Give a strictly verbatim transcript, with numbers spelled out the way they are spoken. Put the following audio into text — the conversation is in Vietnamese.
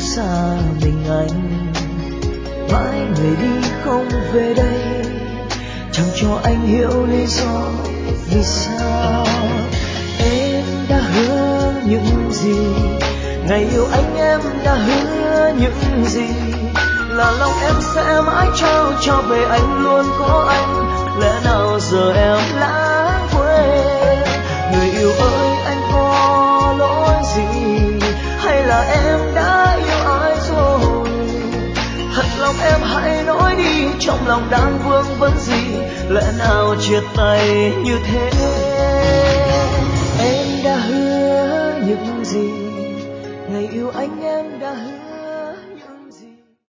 xa mình anh. Mãi người đi không về đây, chẳng cho anh hiểu lý do vì sao. Em đã hứa những gì, ngày yêu anh em đã hứa những gì, là lòng em sẽ mãi trao cho về anh, luôn có anh. Lẽ nào giờ em lãng quên? Người yêu ơi, anh có lỗi gì, hay là em đã yêu ai rồi? Thật lòng em hãy nói đi, trong lòng đang vương vấn gì, lẽ nào chia tay như thế? Em đã hứa những gì, ngày yêu anh em đã hứa